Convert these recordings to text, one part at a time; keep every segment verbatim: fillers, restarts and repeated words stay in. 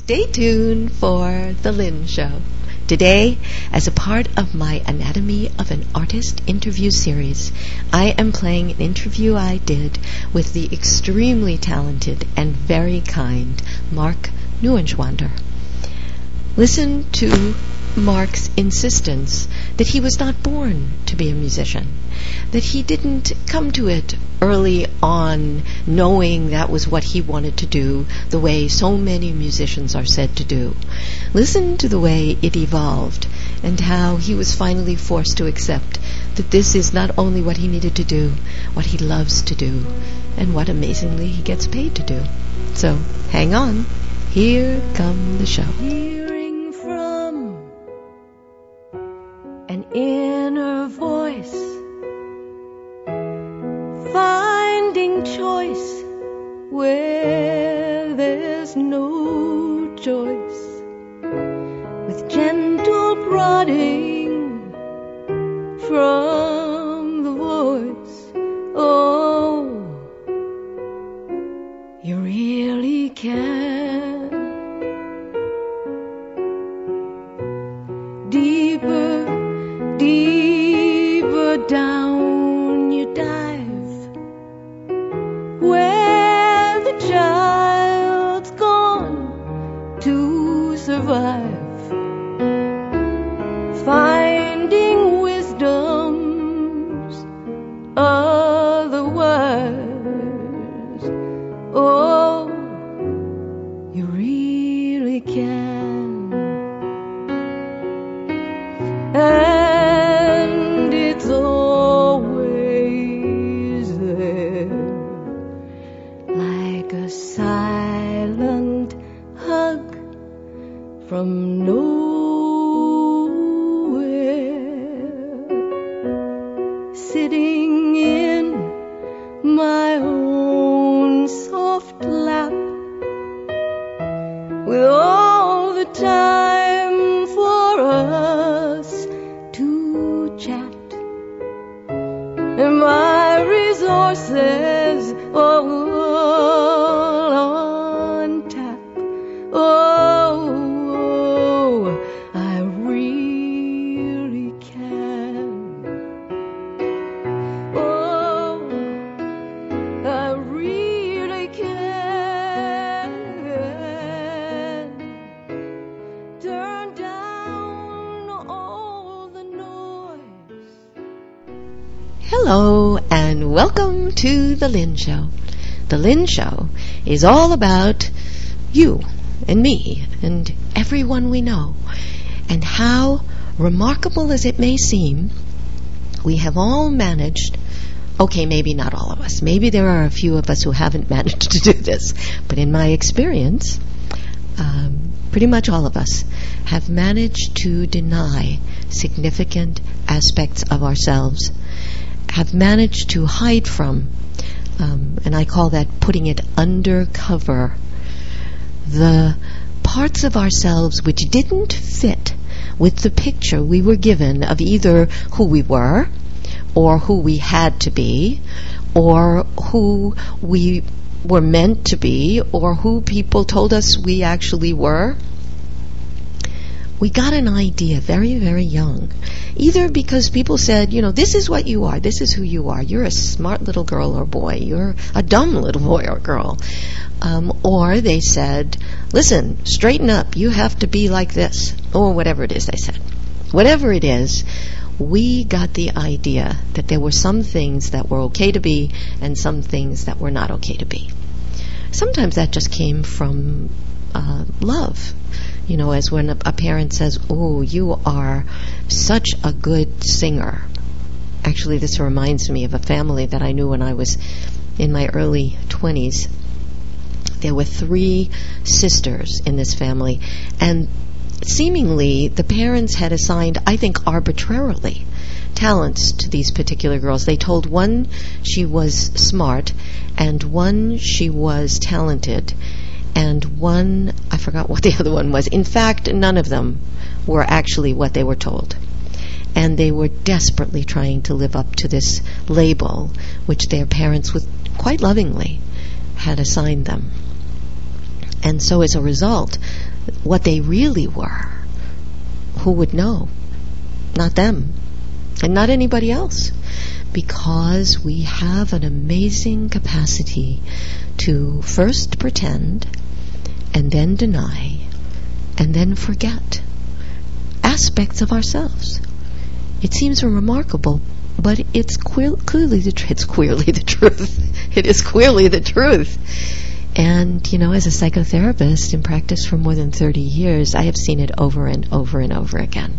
Stay tuned for The Lynn Show. Today, as a part of my Anatomy of an Artist interview series, I am playing an interview I did with the extremely talented and very kind Mark Neuenschwander. Listen to Mark's insistence that he was not born to be a musician, that he didn't come to it early on knowing that was what he wanted to do, the way so many musicians are said to do. Listen to the way it evolved and how he was finally forced to accept that this is not only what he needed to do, what he loves to do, and what amazingly he gets paid to do. So, hang on. Here comes the show. Hearing from an inner voice, finding choice where there's no choice, with gentle prodding from the voice. Oh, you really can. Deeper, deeper down you dive, where the child's gone to survive, finding wisdom's otherwise. Oh, you really can. And it's always there, like a silent hug from nowhere, sitting in my own soft lap, with all the time for us to chat, and my resources all on tap. Oh, I really can. Oh, I really can. Turn down all the noise. Hello, and welcome to The Lynn Show. The Lynn Show is all about you and me and everyone we know, and how, remarkable as it may seem, we have all managed. Okay, maybe not all of us. Maybe there are a few of us who haven't managed to do this. But in my experience, um, pretty much all of us have managed to deny significant aspects of ourselves, have managed to hide from, um, and I call that putting it under cover, the parts of ourselves which didn't fit with the picture we were given of either who we were, or who we had to be, or who we were meant to be, or who people told us we actually were. We got an idea very, very young, either because people said, you know, this is what you are, this is who you are, you're a smart little girl or boy, you're a dumb little boy or girl, um, or they said, listen, straighten up, you have to be like this, or whatever it is they said. Whatever it is, we got the idea that there were some things that were okay to be and some things that were not okay to be. Sometimes that just came from uh, love. You know, as when a, a parent says, oh, you are such a good singer. Actually, this reminds me of a family that I knew when I was in my early twenties. There were three sisters in this family, and seemingly the parents had assigned, I think arbitrarily, talents to these particular girls. They told one she was smart, and one she was talented, and one, I forgot what the other one was. In fact, none of them were actually what they were told. And they were desperately trying to live up to this label, which their parents, with quite lovingly, had assigned them. And so as a result, what they really were, who would know? Not them, and not anybody else. Because we have an amazing capacity to first pretend, and then deny, and then forget aspects of ourselves. It seems remarkable, but it's queer, clearly the tr- it's clearly the truth. It is clearly the truth. And, you know, as a psychotherapist in practice for more than thirty years, I have seen it over and over and over again.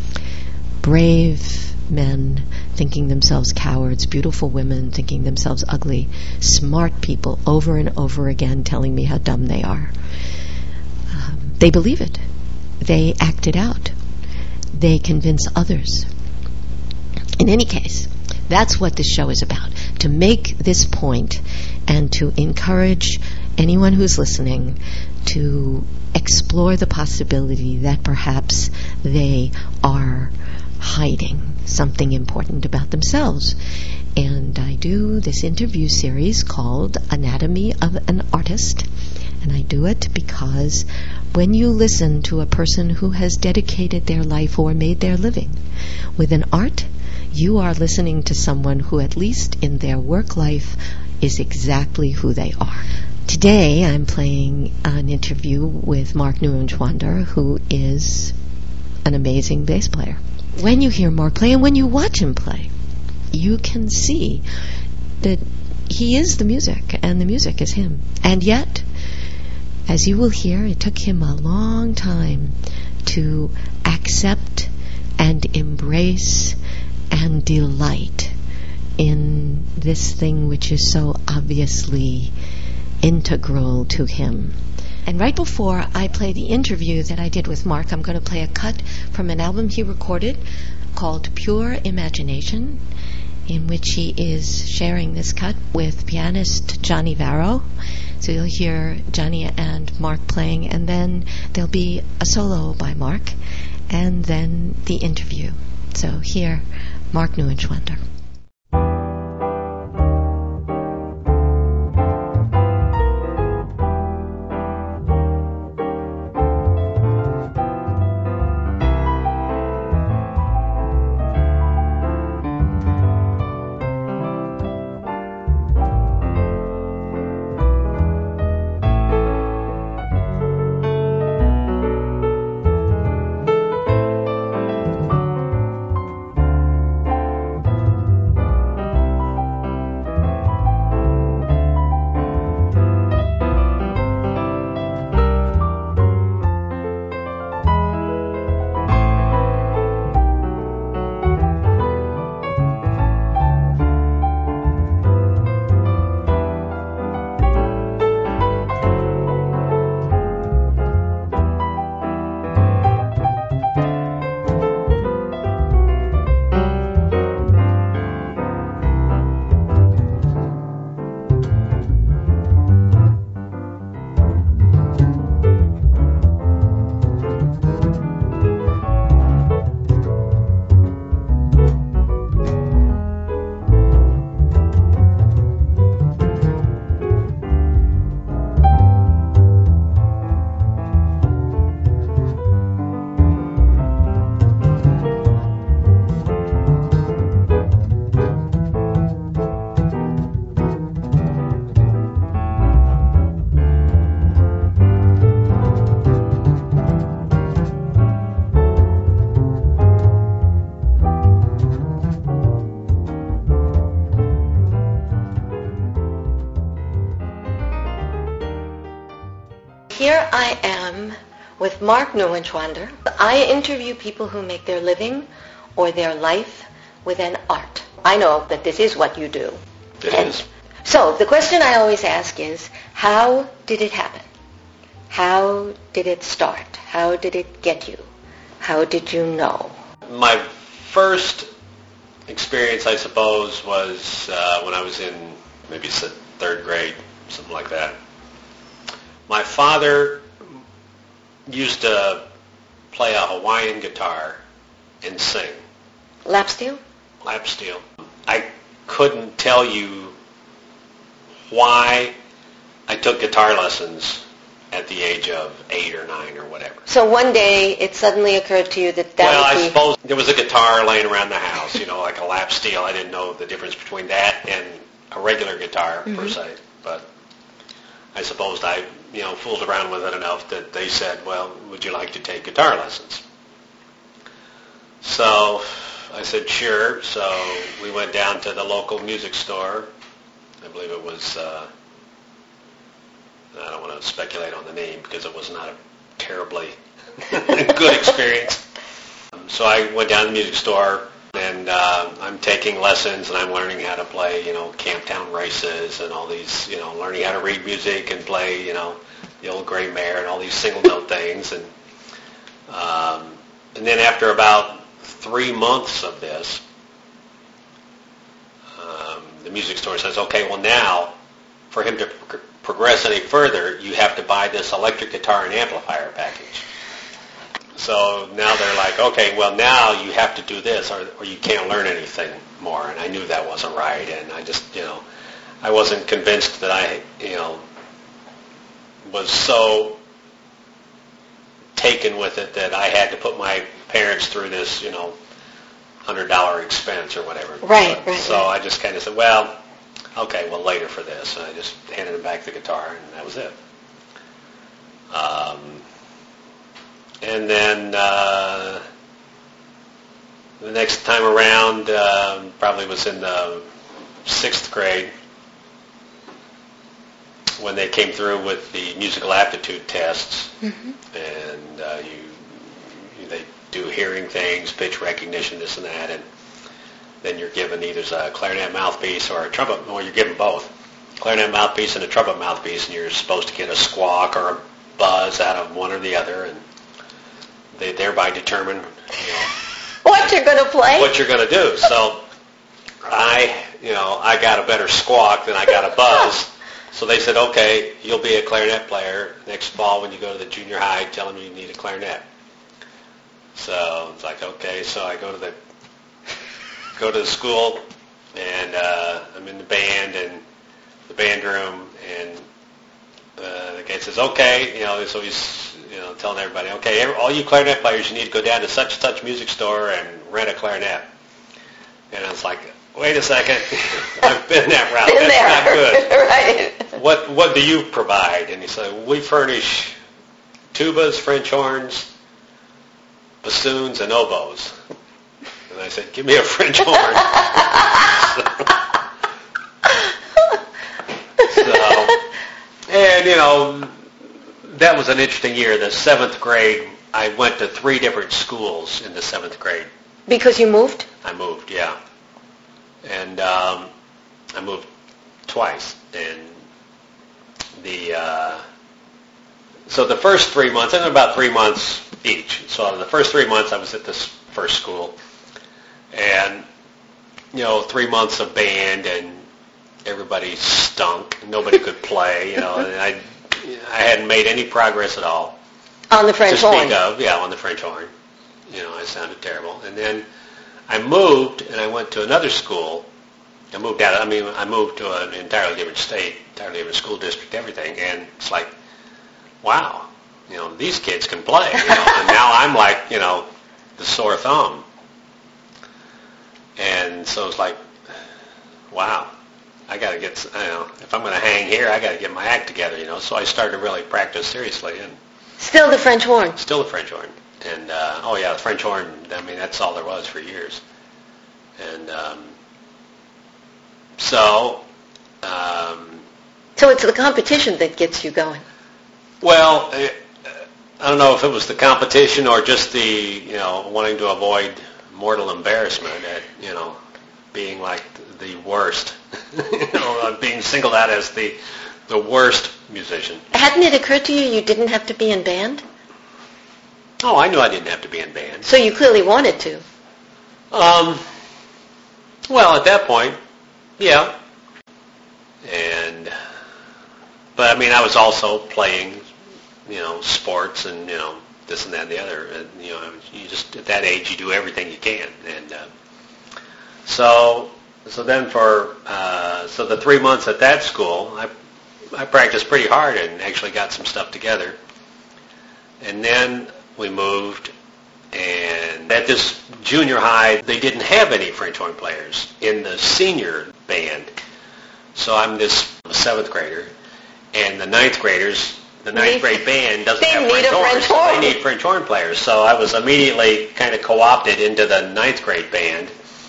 Brave men thinking themselves cowards, beautiful women thinking themselves ugly, smart people over and over again telling me how dumb they are. Um, they believe it. They act it out. They convince others. In any case, that's what this show is about, to make this point and to encourage anyone who's listening to explore the possibility that perhaps they are hiding something important about themselves. And I do this interview series called Anatomy of an Artist, and I do it because when you listen to a person who has dedicated their life or made their living with an art, you are listening to someone who, at least in their work life, is exactly who they are. Today I'm playing an interview with Mark Neuenschwander, who is an amazing bass player. When you hear Mark play and when you watch him play, you can see that he is the music and the music is him. And yet, as you will hear, it took him a long time to accept and embrace and delight in this thing which is so obviously integral to him. And right before I play the interview that I did with Mark, I'm going to play a cut from an album he recorded called Pure Imagination, in which he is sharing this cut with pianist Johnny Varro. So you'll hear Johnny and Mark playing, and then there'll be a solo by Mark, and then the interview. So here, Mark Neuenschwander. Here I am with Mark Neuenschwander. I interview people who make their living or their life with an art. I know that this is what you do. It and is. So the question I always ask is, how did it happen? How did it start? How did it get you? How did you know? My first experience, I suppose, was uh, when I was in maybe third grade, something like that. My father used to play a Hawaiian guitar and sing. Lap steel? Lap steel. I couldn't tell you why I took guitar lessons at the age of eight or nine or whatever. So one day it suddenly occurred to you that that well, would I be... suppose there was a guitar laying around the house, you know, like a lap steel. I didn't know the difference between that and a regular guitar, mm-hmm. per se. But I suppose I, you know, fooled around with it enough that they said, well, would you like to take guitar lessons? So I said, sure. So we went down to the local music store. I believe it was... Uh, I don't want to speculate on the name because it was not a terribly good experience. So I went down to the music store, and uh, I'm taking lessons, and I'm learning how to play, you know, Camptown Races and all these, you know, learning how to read music and play, you know, the Old Gray Mare and all these single note things. And um, and then after about three months of this, um, the music store says, okay, well now, for him to pro- progress any further, you have to buy this electric guitar and amplifier package. So now they're like, okay, well now you have to do this or, or you can't learn anything more. And I knew that wasn't right. And I just, you know, I wasn't convinced that I, you know, was so taken with it that I had to put my parents through this, you know, one hundred dollars expense or whatever. Right, but, right. So right. I just kind of said, well, okay, well, later for this. And I just handed him back the guitar, and that was it. Um, and then uh, the next time around, uh, probably was in the sixth grade, when they came through with the musical aptitude tests, mm-hmm. and uh, you, you they do hearing things, pitch recognition, this and that, and then you're given either a clarinet mouthpiece or a trumpet, or you're given both. Clarinet mouthpiece and a trumpet mouthpiece, and you're supposed to get a squawk or a buzz out of one or the other, and they thereby determine, you know, what you're going to play. What you're going to do. So I, you know, I got a better squawk than I got a buzz. So they said, okay, you'll be a clarinet player next fall when you go to the junior high. Tell them you need a clarinet. So it's like, okay. So I go to the go to the school, and uh, I'm in the band and the band room, and uh, the guy says, okay, you know, so he's, you know, telling everybody, okay, every, all you clarinet players, you need to go down to such and such music store and rent a clarinet. And I was like, wait a second, I've been that route. Been That's there. not good. Right. What what do you provide? And he said, we furnish tubas, French horns, bassoons, and oboes. And I said, give me a French horn. so, and, you know, that was an interesting year. The seventh grade, I went to three different schools in the seventh grade. Because you moved? I moved, yeah. And um, I moved twice. And the uh, so the first three months, and about three months each. So the first three months I was at this first school. And, you know, three months of band, and everybody stunk. Nobody could play, you know, and I, I hadn't made any progress at all. On the French to horn? speak of, yeah, on the French horn. You know, I sounded terrible. And then I moved, and I went to another school. I moved out, I mean, I moved to an entirely different state, entirely different school district, everything. And it's like, wow, you know, these kids can play. You know, and now I'm like, you know, the sore thumb. And so it's like, wow, I got to get, you know, if I'm going to hang here, I got to get my act together, you know. So I started to really practice seriously. And still the French horn? Still the French horn. And, uh, oh, yeah, the French horn, I mean, that's all there was for years. And um, so... Um, so it's the competition that gets you going? Well, I don't know if it was the competition or just the, you know, wanting to avoid mortal embarrassment at, you know, being like the worst, you know, being singled out as the the worst musician. Hadn't it occurred to you you didn't have to be in band? Oh, I knew I didn't have to be in band. So you clearly wanted to. Um. Well, at that point, yeah. And, but I mean, I was also playing, you know, sports and, you know, this and that and the other. And, you know, you just, at that age, you do everything you can. And uh, so, so then for, uh, so the three months at that school, I I practiced pretty hard and actually got some stuff together. And then we moved, and at this junior high, they didn't have any French horn players in the senior band. So I'm this seventh grader, and the ninth graders, the ninth grade band doesn't They have need French a horns. French so horn. They need French horn players. So I was immediately kind of co-opted into the ninth grade band.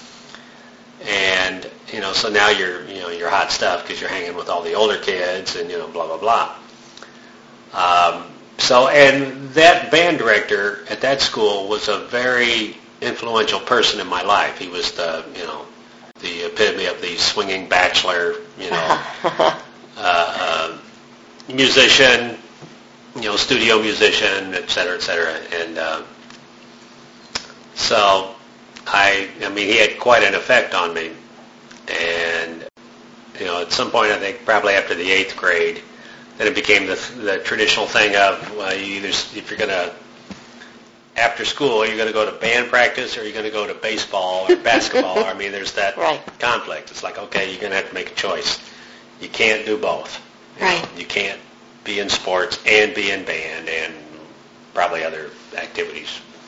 And, you know, so now you're, you know, you're hot stuff because you're hanging with all the older kids and, you know, blah, blah, blah. Um, so, and that band director at that school was a very influential person in my life. He was the, you know, the epitome of the swinging bachelor, you know, uh, uh, musician, you know, studio musician, et cetera, et cetera. And uh, so I, I mean, he had quite an effect on me. And, you know, at some point, I think probably after the eighth grade, then it became the, the traditional thing of, well, you either, if you're going to, after school, you're going to go to band practice or you're going to go to baseball or basketball. I mean, there's that Right. conflict. It's like, okay, you're going to have to make a choice. You can't do both. You Right. know, you can't be in sports and be in band and probably other activities.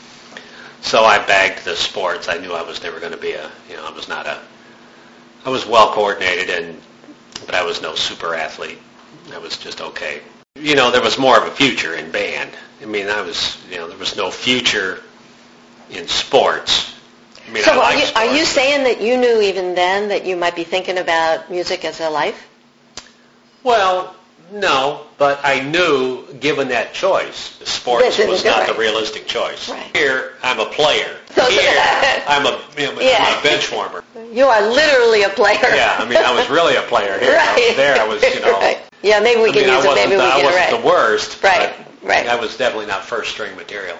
So I bagged the sports. I knew I was never going to be a, you know, I was not a, I was well coordinated, and but I was no super athlete. I was just okay. You know, there was more of a future in band. I mean, I was, you know, there was no future in sports. I mean, So I are like you, sports. are you saying that you knew even then that you might be thinking about music as a life? Well, no, but I knew, given that choice, sports This was isn't not right. the realistic choice. Right. Here, I'm a player. So- Here, I'm a, you know, Yeah. I'm a bench warmer. You are literally a player. Yeah, I mean, I was really a player here. I Right. was there, I was, you know, Right. Yeah, maybe we I can mean, I use it. wasn't, Maybe we the, I can wasn't right. the worst. Right, but right. I was definitely not first string material.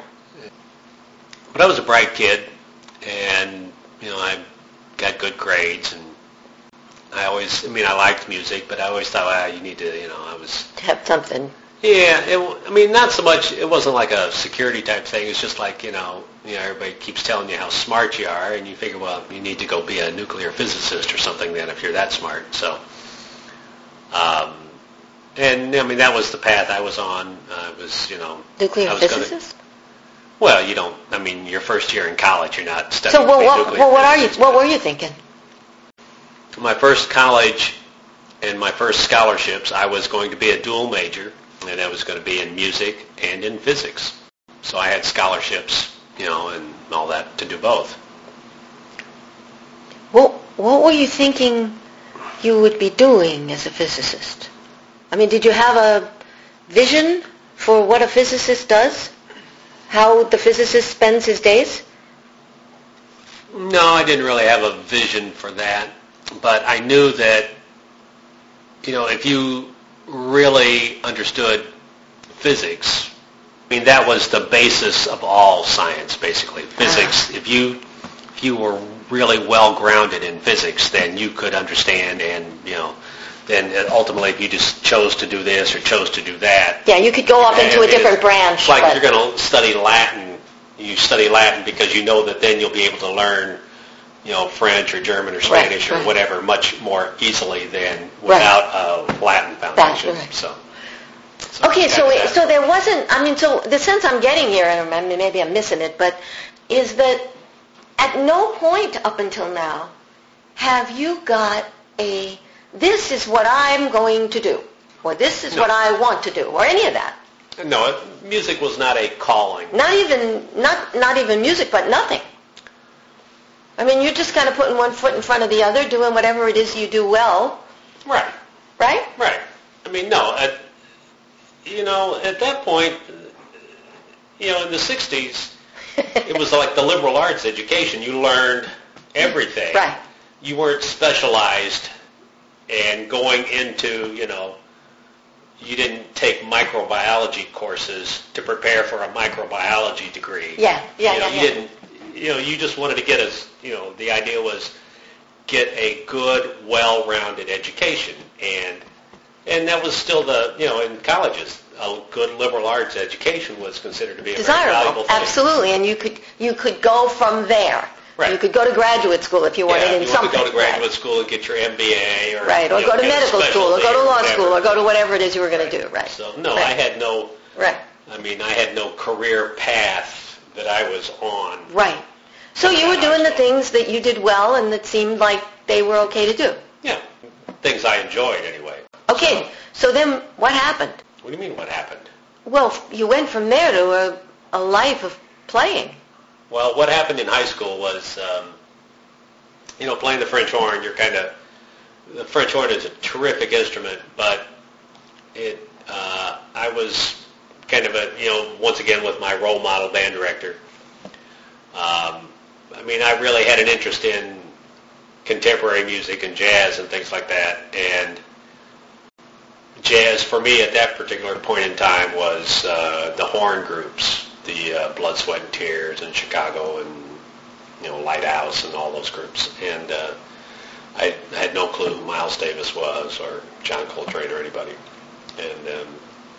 But I was a bright kid, and, you know, I got good grades, and I always, I mean, I liked music, but I always thought, well, you need to, you know, I was... Have something. Yeah, it, I mean, not so much, it wasn't like a security type thing. It's just like, you know, you know, everybody keeps telling you how smart you are, and you figure, well, you need to go be a nuclear physicist or something then if you're that smart. So, um, and, I mean, that was the path I was on. I was, you know... Nuclear I was physicist? Gonna, well, you don't, I mean, your first year in college, you're not studying So well, to be a what, nuclear well, what are you? physicist. What were you thinking? My first college and my first scholarships, I was going to be a dual major, and I was going to be in music and in physics. So I had scholarships, you know, and all that to do both. What What were you thinking you would be doing as a physicist? I mean, did you have a vision for what a physicist does? How the physicist spends his days? No, I didn't really have a vision for that, but I knew that, you know, if you really understood physics, I mean, that was the basis of all science, basically. Physics, if you if you were really well grounded in physics, then you could understand, and, you know, then ultimately if you just chose to do this or chose to do that. Yeah, you could go off into a and different it's branch. like but- you're going to study Latin. You study Latin because you know that then you'll be able to learn, you know, French or German or Spanish right. or whatever much more easily than without a Latin foundation. right. So, so Okay, so that- it, so there wasn't. I mean, so the sense I'm getting here, and I mean, maybe I'm missing it, but is that at no point up until now have you got a this is what I'm going to do, or this is No. what I want to do, or any of that. No, it, music was not a calling. Not even not not even music, but nothing. I mean, you're just kind of putting one foot in front of the other, doing whatever it is you do well, Right, right? right. I mean, no, at, you know, at that point, you know, in the sixties, it was like the liberal arts education. You learned everything. Right. You weren't specialized and going into, you know, you didn't take microbiology courses to prepare for a microbiology degree. Yeah, yeah, you know, yeah, you yeah. didn't, you know, you just wanted to get as, you know, the idea was get a good, well-rounded education. And and that was still the, you know, in colleges, a good liberal arts education was considered to be a very Desirable, valuable thing. absolutely, and you could you could go from there. Right. You could go to graduate school if you wanted yeah, in you something. want to go to graduate right. school and get your M B A, or right, or you go know, to get a medical school, or go to specialty law whatever. school, or go to whatever it is you were going Right. to do. Right. So no, right. I had no. Right. I mean, I had no career path that I was on. Right. So you were doing the things that you did well and that seemed like they were okay to do. Yeah, things I enjoyed anyway. Okay. So, so then, what happened? What do you mean? What happened? Well, you went from there to a, a life of playing. Well, what happened in high school was, um, you know, playing the French horn. You're kind of the French horn is a terrific instrument, but it uh, I was kind of a you know once again with my role model band director. Um, I mean, I really had an interest in contemporary music and jazz and things like that, and jazz for me at that particular point in time was uh, the horn groups, the uh, Blood, Sweat and Tears in Chicago, and you know Lighthouse and all those groups. And uh, I had no clue who Miles Davis was or John Coltrane or anybody. And um,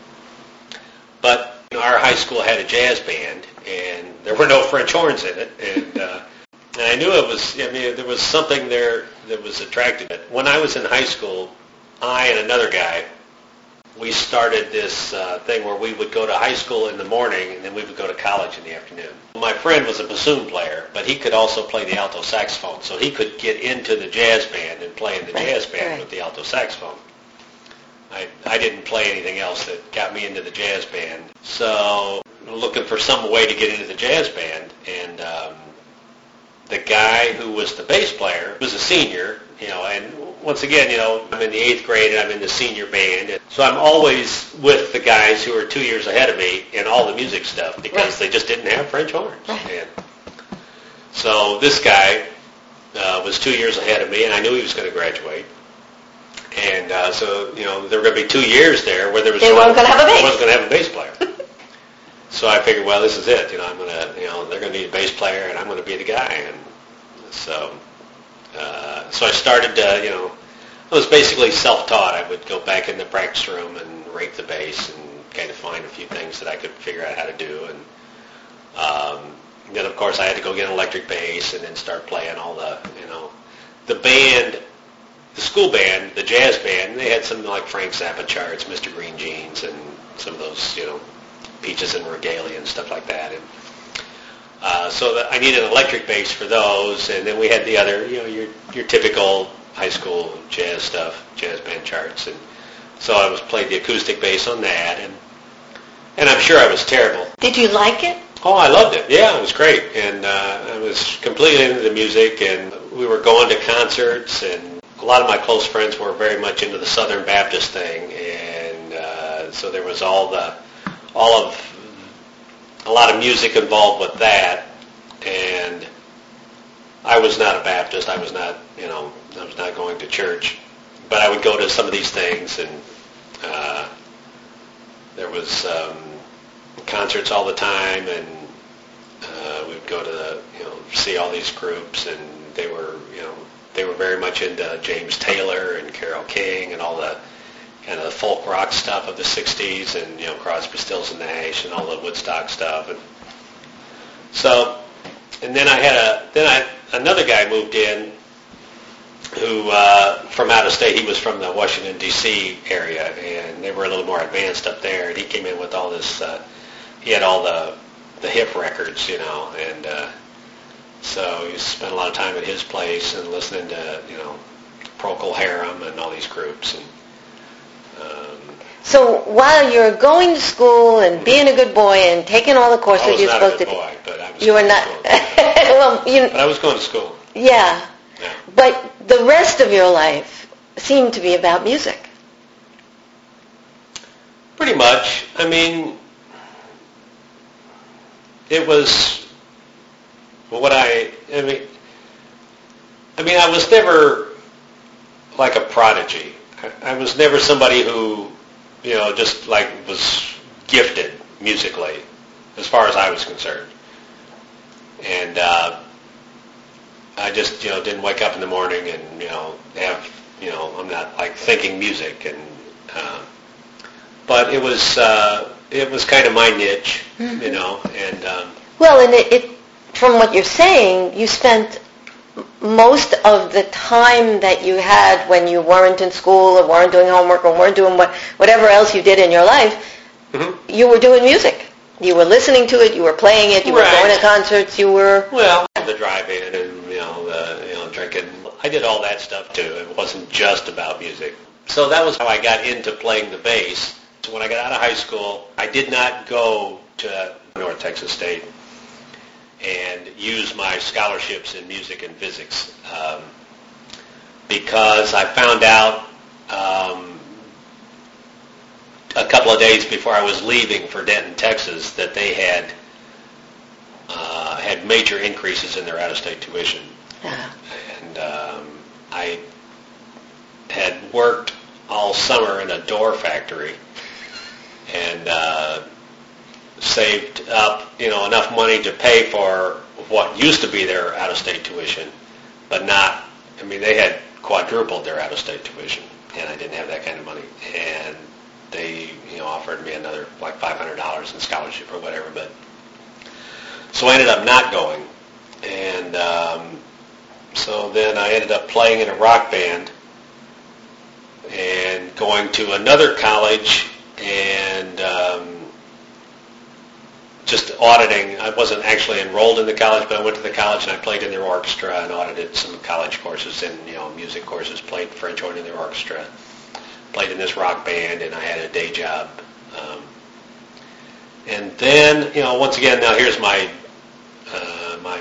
but you know, our high school had a jazz band, and there were no French horns in it, and uh, and I knew it was. I mean, there was something there that was attractive. When I was in high school, I and another guy, we started this uh, thing where we would go to high school in the morning and then we would go to college in the afternoon. My friend was a bassoon player, but he could also play the alto saxophone, so he could get into the jazz band and play in the right, jazz band right. with the alto saxophone. I, I didn't play anything else that got me into the jazz band, so looking for some way to get into the jazz band, and um, the guy who was the bass player was a senior, you know, and once again, you know, I'm in the eighth grade and I'm in the senior band. So I'm always with the guys who are two years ahead of me in all the music stuff because right. they just didn't have French horns. Right. And so this guy uh, was two years ahead of me, and I knew he was going to graduate. And uh, so, you know, there were going to be two years there where there was they no, weren't going to have a bass. I wasn't going to have a bass player. So I figured, well, this is it. You know, I'm going to, you know, they're going to need a bass player, and I'm going to be the guy. And so, uh, so I started, uh, you know, I was basically self-taught. I would go back in the practice room and rake the bass and kind of find a few things that I could figure out how to do. And um, then, of course, I had to go get an electric bass and then start playing all the, you know, the band, the school band, the jazz band. They had something like Frank Zappa charts, Mister Green Jeans, and some of those, you know, Peaches and Regalia and stuff like that. And uh, so that I needed an electric bass for those, and then we had the other, you know, your your typical high school jazz stuff, jazz band charts, and so I was played the acoustic bass on that, and and I'm sure I was terrible. Did you like it? Oh, I loved it. Yeah, it was great, and uh, I was completely into the music, and we were going to concerts, and a lot of my close friends were very much into the Southern Baptist thing, and uh, so there was all the all of a lot of music involved with that, and I was not a Baptist. I was not, you know, I was not going to church, but I would go to some of these things, and uh, there was um, concerts all the time, and uh, we'd go to the, you know, see all these groups, and they were, you know, they were very much into James Taylor and Carole King and all the kind of the folk rock stuff of the sixties, and you know Crosby, Stills and Nash, and all the Woodstock stuff, and so, and then I had a then I another guy moved in who uh, from out of state. He was from the Washington D C area, and they were a little more advanced up there. And he came in with all this. Uh, he had all the the hip records, you know, and uh, so he spent a lot of time at his place and listening to you know Procol Harum and all these groups. And um, so while you're going to school and being a good boy and taking all the courses I was you're not supposed a good to, boy, but I was you were going not. to school. well, you. But I was going to school. Yeah. Yeah. But the rest of your life seemed to be about music. Pretty much. I mean, it was what I. I mean, I mean, I was never like a prodigy. I, I was never somebody who, you know, just like was gifted musically, as far as I was concerned. And uh, I just, you know, didn't wake up in the morning and, you know, have, you know, I'm not like thinking music. And uh, but it was, uh, it was kind of my niche, mm-hmm. you know, and. Um, well, and it, it from what you're saying, you spent most of the time that you had when you weren't in school or weren't doing homework or weren't doing what, whatever else you did in your life, mm-hmm. you were doing music. You were listening to it, you were playing it, you right. were going to concerts, you were... Well, the drive-in and, you know, the, you know, drinking. I did all that stuff, too. It wasn't just about music. So that was how I got into playing the bass. So when I got out of high school, I did not go to North Texas State and use my scholarships in music and physics um, because I found out um, a couple of days before I was leaving for Denton, Texas, that they had uh, had major increases in their out-of-state tuition. Yeah. And um, I had worked all summer in a door factory and uh, saved up, you know, enough money to pay for what used to be their out-of-state tuition, but not, I mean, they had quadrupled their out-of-state tuition, and I didn't have that kind of money. And they, you know, offered me another, like, five hundred dollars in scholarship or whatever, but so I ended up not going. And um, so then I ended up playing in a rock band and going to another college and um, just auditing. I wasn't actually enrolled in the college, but I went to the college and I played in their orchestra and audited some college courses and, you know, music courses, played French horn in their orchestra, played in this rock band, and I had a day job. Um, and then, you know, once again, now here's my uh, my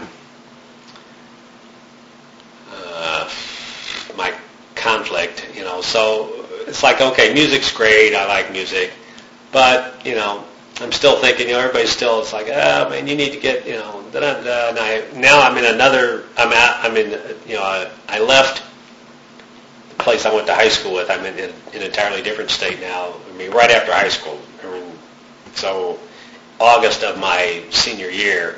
uh, my conflict, you know. So it's like, okay, music's great, I like music, but, you know, I'm still thinking, you know, everybody's still, it's like, ah, oh, man, you need to get, you know, da-da-da. And I, now I'm in another, I'm at, I'm in, you know, I, I left the place I went to high school with. I'm in, in, in an entirely different state now. I mean, right after high school. I mean, so August of my senior year,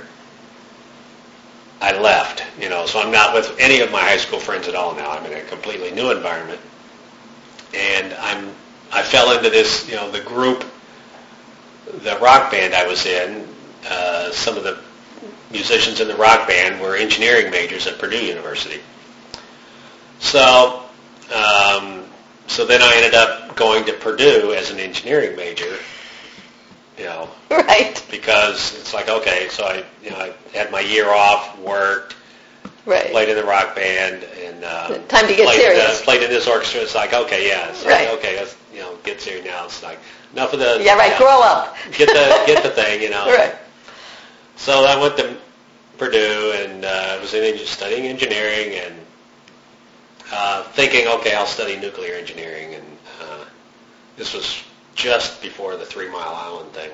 I left, you know, so I'm not with any of my high school friends at all now. I'm in a completely new environment. And I'm, I fell into this, you know, the group, the rock band I was in, uh, some of the musicians in the rock band were engineering majors at Purdue University. So, um, so then I ended up going to Purdue as an engineering major, you know, right? Because it's like, okay, so I, you know, I had my year off, worked, right, played in the rock band, and um, time to get played serious. In the, played in this orchestra. It's like, okay, yeah, it's right. like, okay, let's, you know, get serious now. It's like enough of the yeah, right. You know, grow up. Get the get the thing, you know. Right. So I went to Purdue and uh, was in studying engineering and uh, thinking, okay, I'll study nuclear engineering, and uh, this was just before the Three Mile Island thing.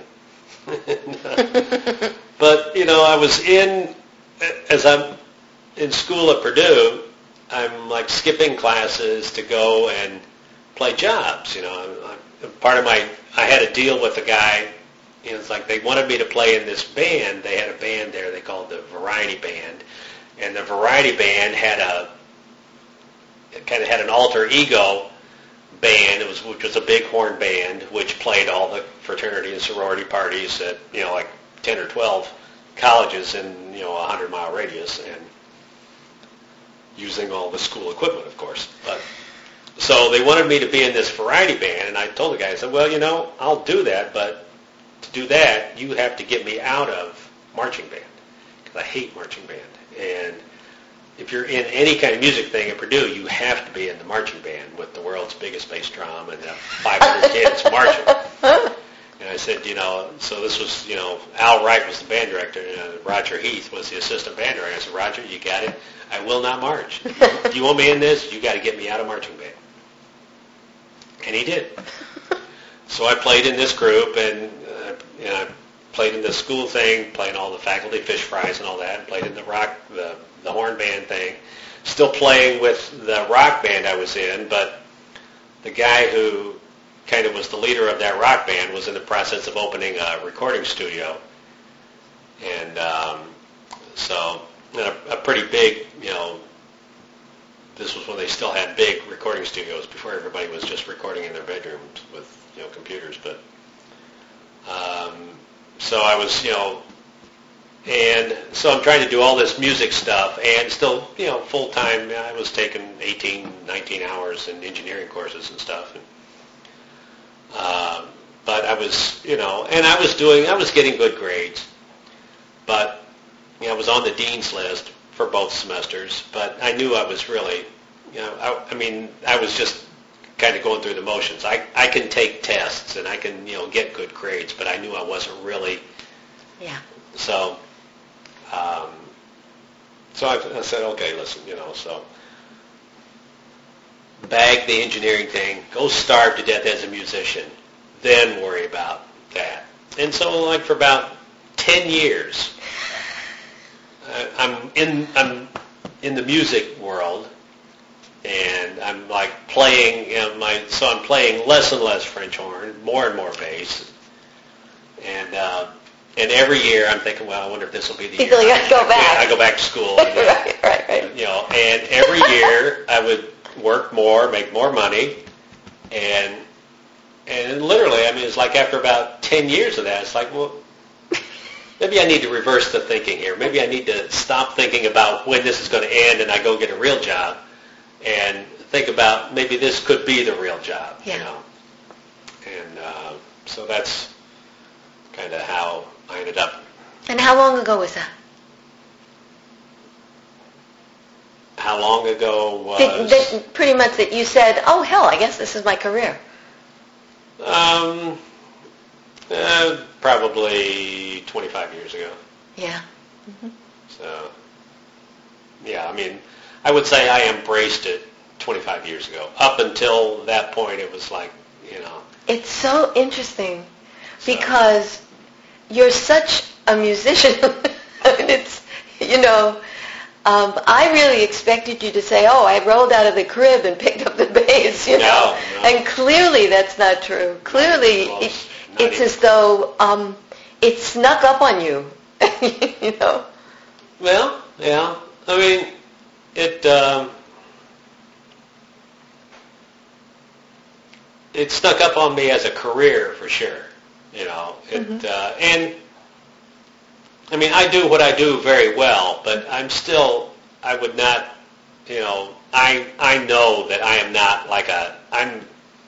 But you know, I was in as I'm in school at Purdue. I'm like skipping classes to go and play jobs. You know, I'm, I'm, part of my I had a deal with a guy. You know, it's like they wanted me to play in this band. They had a band there they called the Variety Band, and the Variety Band had a it kind of had an alter ego band. It was which was a big horn band which played all the fraternity and sorority parties at, you know, like ten or twelve colleges in, you know, a hundred mile radius, and using all the school equipment, of course. But so they wanted me to be in this variety band, and I told the guy, I said, well, you know, I'll do that, but to do that, you have to get me out of marching band, because I hate marching band. And if you're in any kind of music thing at Purdue, you have to be in the marching band with the world's biggest bass drum and five hundred kids marching. And I said, you know, so this was, you know, Al Wright was the band director, and uh, Roger Heath was the assistant band director. I said, Roger, you got it. I will not march. If you want me in this, you got to get me out of marching band. And he did. So I played in this group, and uh, you know, I played in the school thing, playing all the faculty fish fries and all that, and played in the rock, the, the horn band thing. Still playing with the rock band I was in, but the guy who kind of was the leader of that rock band was in the process of opening a recording studio. And um, so a, a pretty big, you know, this was when they still had big recording studios before everybody was just recording in their bedrooms with, you know, computers. But um, so I was, you know, And so I'm trying to do all this music stuff and still, you know, full-time. I was taking eighteen, nineteen hours in engineering courses and stuff. And, uh, but I was, you know, and I was doing, I was getting good grades. But, you know, I was on the dean's list for both semesters. But I knew I was really, you know, I, I mean, I was just kind of going through the motions. I, I can take tests and I can, you know, get good grades, but I knew I wasn't really. Yeah. So, um, so I, I said, okay, listen, you know, so bag the engineering thing, go starve to death as a musician, then worry about that. And so, like for about ten years, I, I'm in I'm in the music world. And I'm like playing, you know, my so I'm playing less and less French horn, more and more bass, and uh, and every year I'm thinking, well, I wonder if this will be the People year you gotta go back. I go back to school, and, uh, right, right, right. You know, and every year I would work more, make more money, and and literally, I mean, it's like after about ten years of that, it's like, well, maybe I need to reverse the thinking here. Maybe I need to stop thinking about when this is going to end, and I go get a real job. And think about maybe this could be the real job, yeah. you know. And uh, so that's kind of how I ended up. And how long ago was that? How long ago was... Did, that, pretty much that you said, oh, hell, I guess this is my career. Um, uh, probably twenty-five years ago. Yeah. Mm-hmm. So, yeah, I mean... I would say I embraced it twenty-five years ago. Up until that point, it was like, you know. It's so interesting because so. You're such a musician. I mean, it's, you know, um, I really expected you to say, oh, I rolled out of the crib and picked up the bass, you know. No, no. And clearly that's not true. Clearly not it, not it's as though um, it snuck up on you, you know. Well, yeah. I mean... It um, it snuck up on me as a career for sure, you know. It mm-hmm. uh, and I mean I do what I do very well, but I'm still I would not, you know. I I know that I am not like a I'm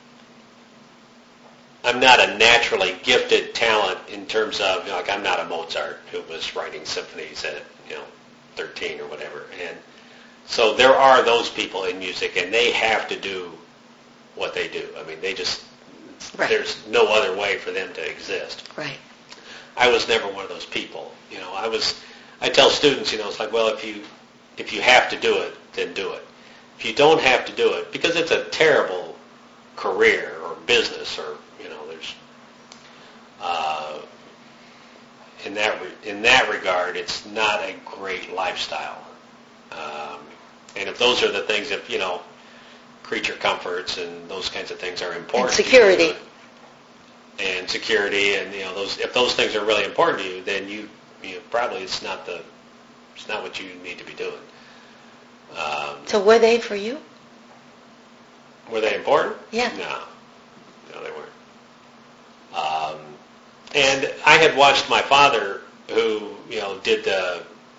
I'm not a naturally gifted talent in terms of, you know, like I'm not a Mozart who was writing symphonies at, you know, thirteen or whatever. And so there are those people in music, and they have to do what they do. I mean, they just, right. There's no other way for them to exist. Right. I was never one of those people. You know, I was, I tell students, you know, it's like, well, if you, if you have to do it, then do it. If you don't have to do it, because it's a terrible career or business or, you know, there's, uh, in that, re- in that regard, it's not a great lifestyle. Um, and if those are the things, if, you know, creature comforts and those kinds of things are important. And security. And security, and, you know, those, if those things are really important to you, then you, you know, probably it's not the, it's not what you need to be doing. Um, so were they for you? Were they important? Yeah. No. No, they weren't. Um, and I had watched my father, who, you know, did the,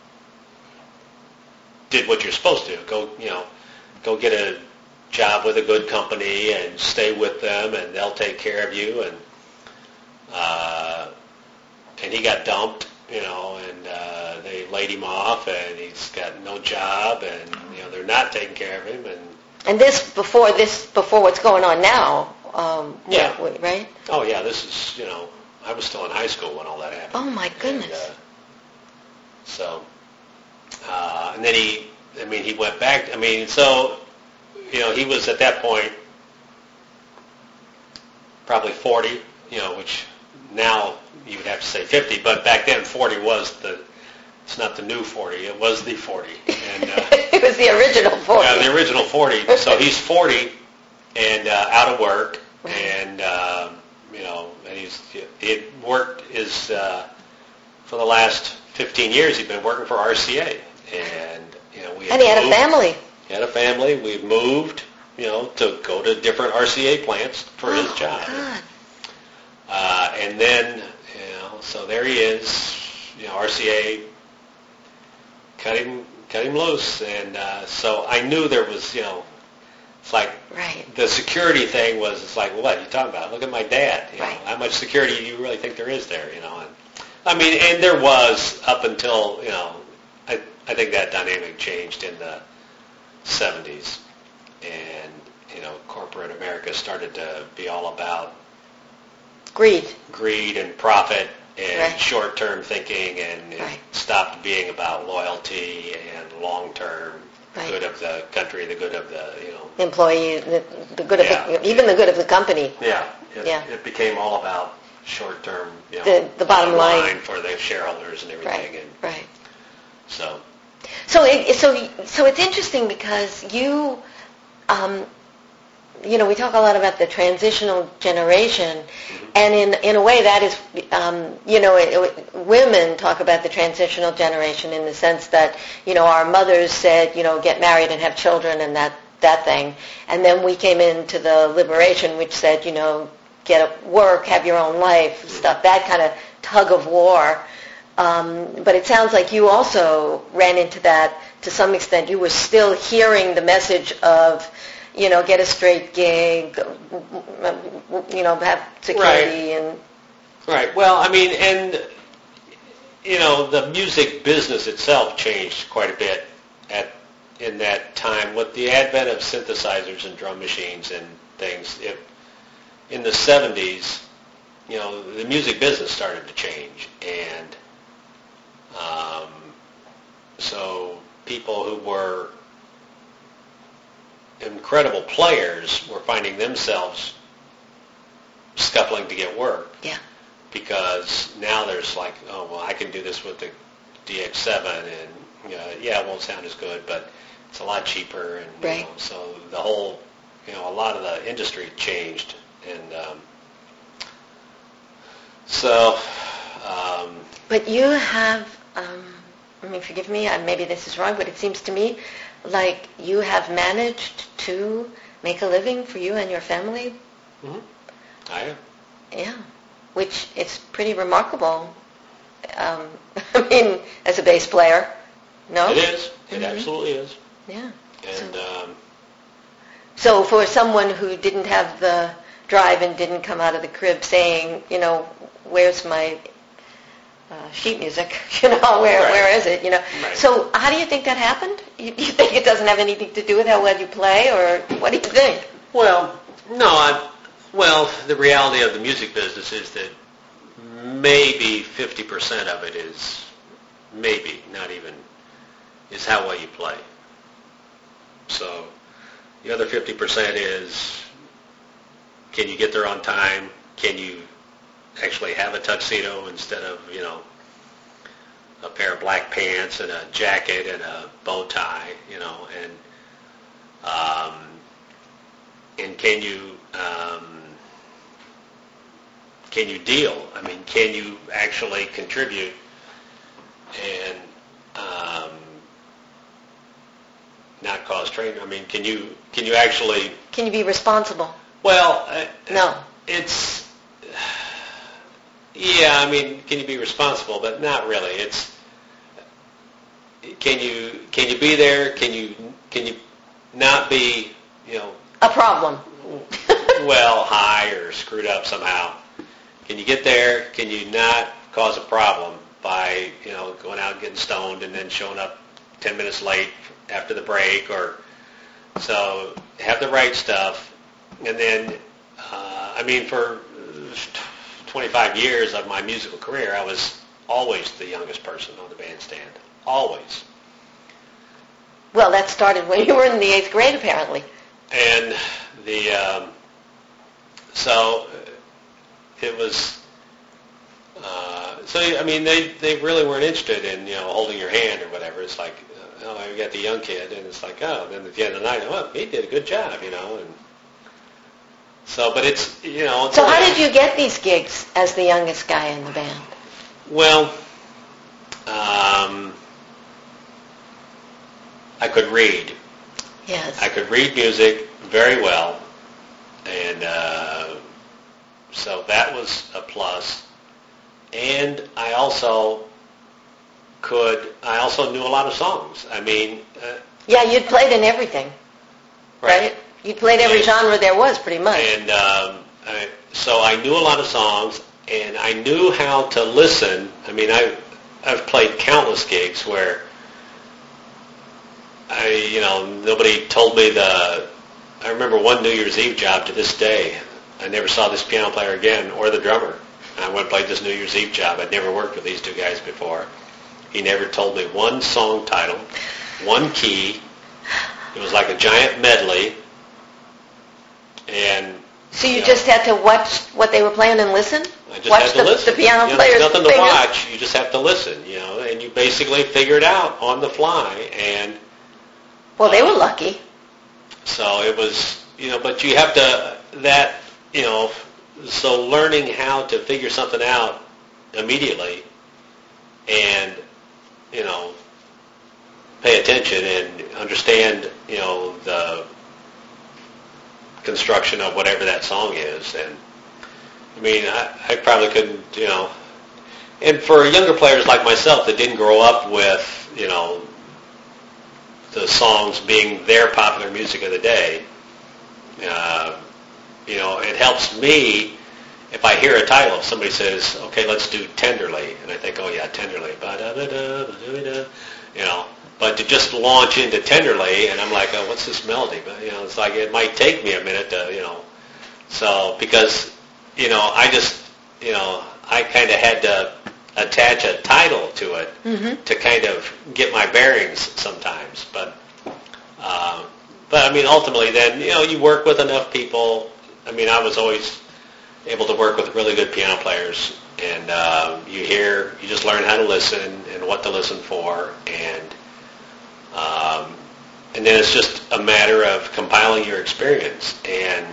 did what you're supposed to. Go, you know, go get a job with a good company and stay with them, and they'll take care of you. And uh, and he got dumped, you know, and uh, they laid him off, and he's got no job, and, you know, they're not taking care of him. And and this before this before what's going on now. Um, yeah. Wait, right. Oh yeah, this is, you know, I was still in high school when all that happened. Oh my goodness. And, uh, so. Uh, and then he, I mean, he went back. I mean, so, you know, he was at that point probably forty, you know, which now you would have to say fifty, but back then forty was the, it's not the new forty, it was the forty. And uh, it was the original forty. Yeah, the original forty. So he's forty and uh, out of work, and, uh, you know, and he's, he worked his, uh, for the last fifteen years, he'd been working for R C A. And, you know, we had And he had moved. a family. He had a family. We've moved, you know, to go to different R C A plants for oh, his job. God. Uh, and then, you know, so there he is, you know, R C A cut him cut him loose, and uh, so I knew there was, you know, it's like Right. the security thing was. It's like, what are you talking about? Look at my dad. You Right. know, how much security do you really think there is there? You know, and I mean, and there was up until, you know, I I think that dynamic changed in the seventies, and you know, corporate America started to be all about Greed. greed and profit and Right. short-term thinking, and it Right. stopped being about loyalty and long-term Right. good of the country, the good of the, you know. Employee, the, the good of Yeah. the, even the good of the company. Yeah. It, Yeah. it became all about short-term, you know, The- the bottom line. for the shareholders and everything, Right. and Right. so. So, it, so, so it's interesting because you, um, you know, we talk a lot about the transitional generation, Mm-hmm. and in in a way that is, um, you know, it, it, women talk about the transitional generation in the sense that, you know, our mothers said, you know, get married and have children and that that thing, and then we came into the liberation, which said, you know, get a work, have your own life, stuff, that kind of tug of war. Um, but it sounds like you also ran into that to some extent. You were still hearing the message of, you know, get a straight gig, you know, have security and... Right. Well, I mean, and, you know, the music business itself changed quite a bit at in that time with the advent of synthesizers and drum machines and things. It, in the seventies, you know, the music business started to change, and um, so people who were incredible players were finding themselves scuffling to get work. Yeah. Because now there's like, oh, well, I can do this with the D X seven, and you know, yeah, it won't sound as good, but it's a lot cheaper, and you Right. know, so the whole, you know, a lot of the industry changed, and um, so. Um, But you have, um, I mean, forgive me, uh, maybe this is wrong, but it seems to me like you have managed to make a living for you and your family. mm-hmm. I am. Yeah, which is pretty remarkable. Um, I mean, as a bass player, no? It is. It Mhm. absolutely is. Yeah. And So, um, so for someone who didn't have the drive and didn't come out of the crib saying, you know, where's my uh, sheet music? You know, where Right. where is it? You know. Right. So how do you think that happened? You, you think it doesn't have anything to do with how well you play, or what do you think? well, no, I, well, the reality of the music business is that maybe fifty percent of it is, maybe, not even, is how well you play. So the other fifty percent is, can you get there on time? Can you actually have a tuxedo instead of, you know, a pair of black pants and a jacket and a bow tie, you know, and um, and can you um, can you deal? I mean, can you actually contribute and um, not cause train? I mean, can you can you actually? Can you be responsible? Well, uh, No. it's yeah. I mean, can you be responsible? But not really. It's can you can you be there? Can you can you not be, you know, A problem. well, high or screwed up somehow? Can you get there? Can you not cause a problem by, you know, going out and getting stoned and then showing up ten minutes late after the break? Or so have the right stuff, and then uh, I mean, for twenty-five years of my musical career, I was always the youngest person on the bandstand. Always. Well, that started when you were in the eighth grade, apparently. And the um, so it was uh, so I mean they they really weren't interested in, you know, holding your hand or whatever. It's like, oh, I got the young kid, and it's like, oh, then at the end of the night, oh, he did a good job, you know. And so, but it's, you know. It's So how only- did you get these gigs as the youngest guy in the band? Well, um, I could read. Yes. I could read music very well, and uh, so that was a plus. And I also could, I also knew a lot of songs. I mean... Uh, yeah, you'd played in everything, right? right? You'd played every and, genre there was, pretty much. And um, I, so I knew a lot of songs, and I knew how to listen. I mean, I, I've played countless gigs where I, you know, nobody told me the... I remember one New Year's Eve job to this day. I never saw this piano player again, or the drummer. I went and played this New Year's Eve job. I'd never worked with these two guys before. He never told me one song title, one key. It was like a giant medley. And so you, you know, just had to watch what they were playing and listen? I just watch had to the, listen. the piano you know, players' There's nothing fingers? to watch. You just have to listen, you know, and you basically figure it out on the fly. And well, they were lucky. So it was, you know, but you have to, that, you know, so learning how to figure something out immediately and, you know, pay attention and understand, you know, the construction of whatever that song is. And, I mean, I, I probably couldn't, you know, and for younger players like myself that didn't grow up with, you know, the songs being their popular music of the day, uh, you know, it helps me if I hear a title. If somebody says, okay, let's do Tenderly, and I think, oh yeah, Tenderly, ba-da-ba-da, you know, but to just launch into Tenderly, and I'm like, oh, what's this melody? But, you know, it's like it might take me a minute to, you know, so because, you know, I just, you know, I kind of had to attach a title to it mm-hmm. to kind of get my bearings sometimes. But, uh, but I mean, ultimately then, you know, you work with enough people. I mean, I was always able to work with really good piano players. And uh, you hear, you just learn how to listen and what to listen for. And um, and then it's just a matter of compiling your experience. And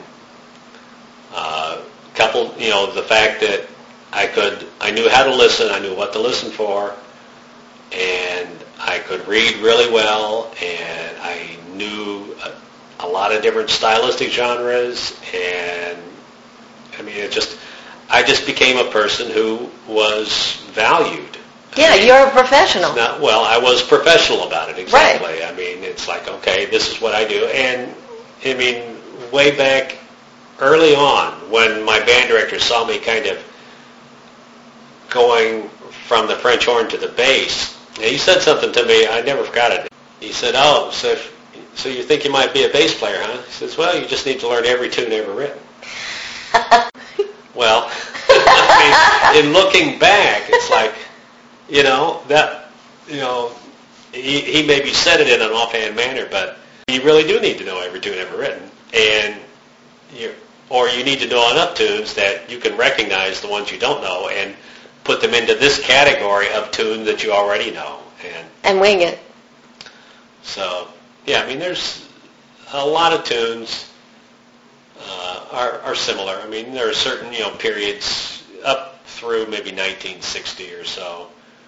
uh, couple, you know, the fact that I could, I knew how to listen, I knew what to listen for, and I could read really well, and I knew a, a lot of different stylistic genres, and I mean, it just, I just became a person who was valued. Yeah, I mean, you're a professional. Not, well, I was professional about it, exactly. Right. I mean, it's like, okay, this is what I do, and I mean, way back early on, when my band director saw me kind of going from the French horn to the bass, and he said something to me, I never forgot it. He said, oh, so if, so you think you might be a bass player, huh? He says, well, you just need to learn every tune ever written. Well, I mean, in looking back, it's like, you know, that, you know, he, he maybe said it in an offhand manner, but you really do need to know every tune ever written. And you, or you need to know enough tunes that you can recognize the ones you don't know and put them into this category of tunes that you already know. And, and wing it. So, yeah, I mean, there's a lot of tunes uh, are, are similar. I mean, there are certain, you know, periods up through maybe nineteen sixty or so.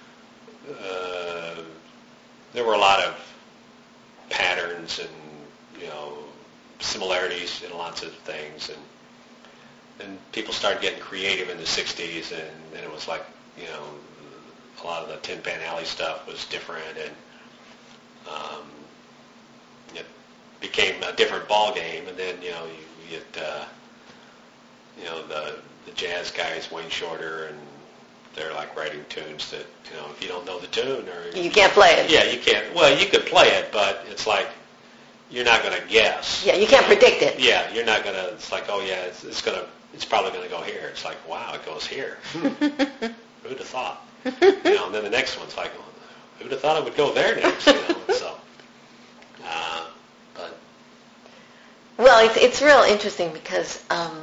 Uh, there were a lot of patterns and, you know, similarities in lots of things, and and people started getting creative in the sixties, and then it was like, you know, a lot of the Tin Pan Alley stuff was different, and um, it became a different ball game, and then, you know, you, you get, uh, you know, the the jazz guys, Wayne Shorter, and they're like writing tunes that, you know, if you don't know the tune, or you can't play it. Yeah, you can't. Well, you could play it, but it's like, you're not going to guess. Yeah, you can't predict it. Yeah, you're not going to, it's like, oh yeah, it's, it's going to, it's probably going to go here. It's like, wow, it goes here. Hmm. Who'd have thought? You know, and then the next one's like, well, who'd have thought it would go there next? You know, so, uh, but. Well, it's, it's real interesting because um,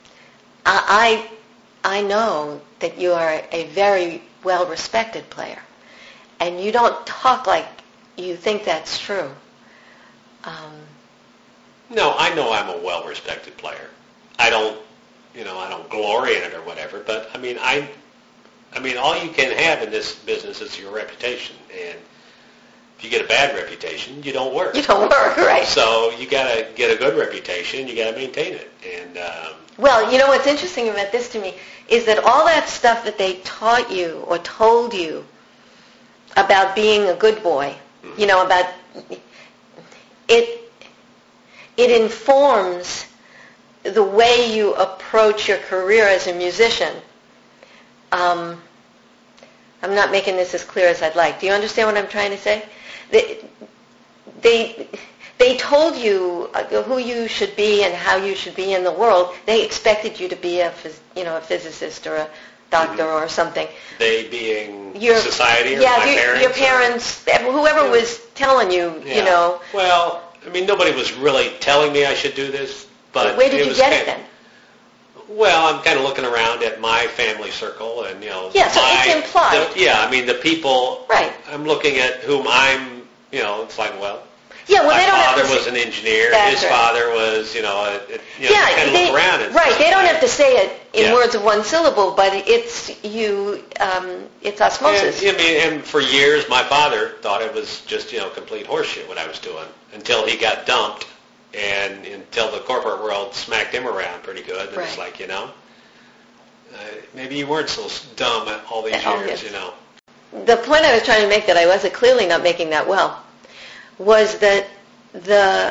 I, I I know that you are a very well-respected player, and you don't talk like you think that's true. Um, no, I know I'm a well-respected player. I don't, you know, I don't glory in it or whatever, but I mean, I, I mean, all you can have in this business is your reputation, and if you get a bad reputation, you don't work. You don't work, right? So you got to get a good reputation. You got to maintain it, and. Um, well, you know what's interesting about this to me is that all that stuff that they taught you or told you about being a good boy, you know, about it. It informs the way you approach your career as a musician. Um, I'm not making this as clear as I'd like. Do you understand what I'm trying to say? They, they, they told you who you should be and how you should be in the world. They expected you to be a, phys- you know, a physicist or a doctor mm-hmm. or something. They being your, society or yeah, my your, parents? your parents, or, whoever yeah. was telling you, yeah. you know. Well, I mean, nobody was really telling me I should do this, but where did it you was get kind, it then? Well, I'm kind of looking around at my family circle, and you know, yeah, so my, it's implied. The, yeah, I mean, the people. Right. I'm looking at whom I'm. You know, it's like, well. Yeah, well, my they don't father have to was say, an engineer. His right. father was, you know, a, a, you know, yeah, kind of they, look around and right. They don't have to say it in yeah. words of one syllable, but it's you. Um, it's osmosis. And, I mean, and for years, my father thought it was just, you know, complete horseshit what I was doing until he got dumped, and until the corporate world smacked him around pretty good. And right. It's like, you know, uh, maybe you weren't so dumb all these oh, years, yes. you know. The point I was trying to make that I wasn't clearly not making that well was that the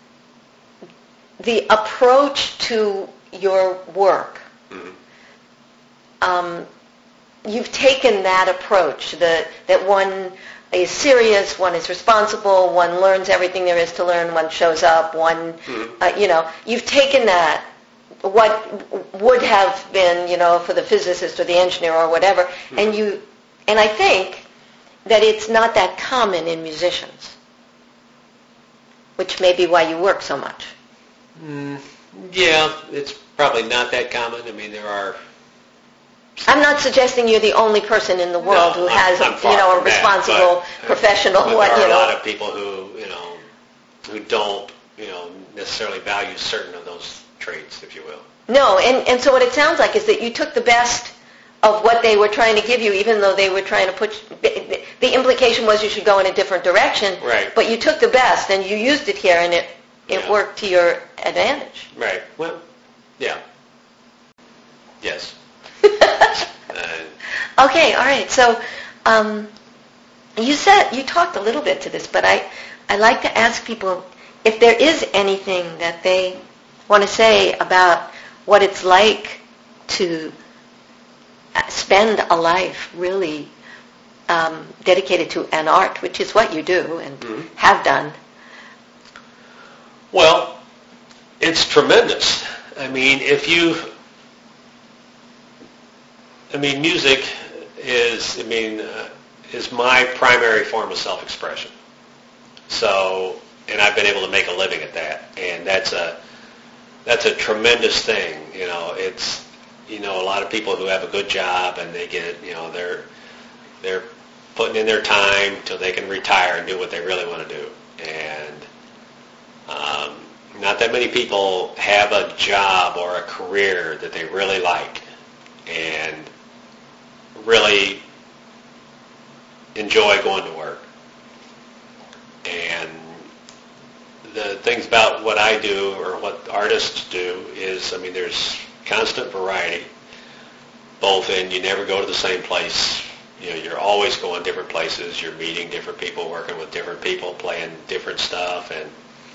the approach to your work, mm-hmm. um, you've taken that approach, the, that one is serious, one is responsible, one learns everything there is to learn, one shows up, one, mm-hmm. uh, you know, you've taken that, what would have been, you know, for the physicist or the engineer or whatever, mm-hmm. and you, and I think that it's not that common in musicians, which may be why you work so much. Mm, yeah, it's probably not that common. I mean, there are... I'm not suggesting you're the only person in the world no, who I'm, has, I'm a, you know, a responsible, that, but, professional... But what, there are you a know. lot of people who, you know, who don't, you know, necessarily value certain of those traits, if you will. No, and, and so what it sounds like is that you took the best of what they were trying to give you, even though they were trying to put... The implication was you should go in a different direction, right. but you took the best and you used it here, and it, it yeah. worked to your advantage. Right. Well, yeah. Yes. uh, okay, all right. So um, you said, you talked a little bit to this, but I, I like to ask people if there is anything that they want to say about what it's like to spend a life really um, dedicated to an art, which is what you do and mm-hmm. have done. Well, it's tremendous. I mean, if you, I mean, music is, I mean, uh, is my primary form of self-expression. So, and I've been able to make a living at that, and that's a, that's a tremendous thing. You know, it's, you know, a lot of people who have a good job and they get, you know, they're they're putting in their time till they can retire and do what they really want to do. And um, not that many people have a job or a career that they really like and really enjoy going to work. And the things about what I do or what artists do is, I mean, there's constant variety, both in you never go to the same place. You know, you're always going different places. You're meeting different people, working with different people, playing different stuff, and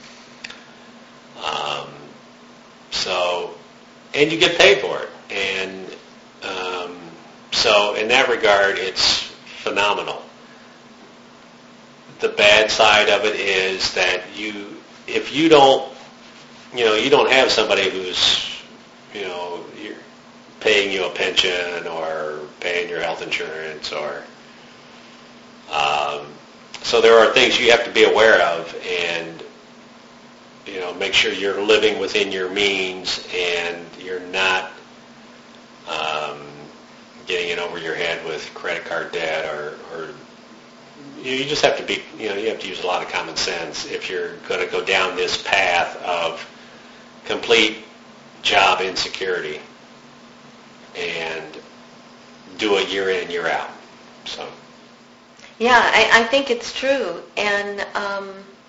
um, so, and you get paid for it. And um, so, in that regard, it's phenomenal. The bad side of it is that you, if you don't, you know, you don't have somebody who's, you know, you're paying you a pension or paying your health insurance or, um, so there are things you have to be aware of and, you know, make sure you're living within your means and you're not um, getting in over your head with credit card debt or, or you just have to be, you know, you have to use a lot of common sense if you're going to go down this path of complete job insecurity and do it year in, year out. So. Yeah, I, I think it's true. And um,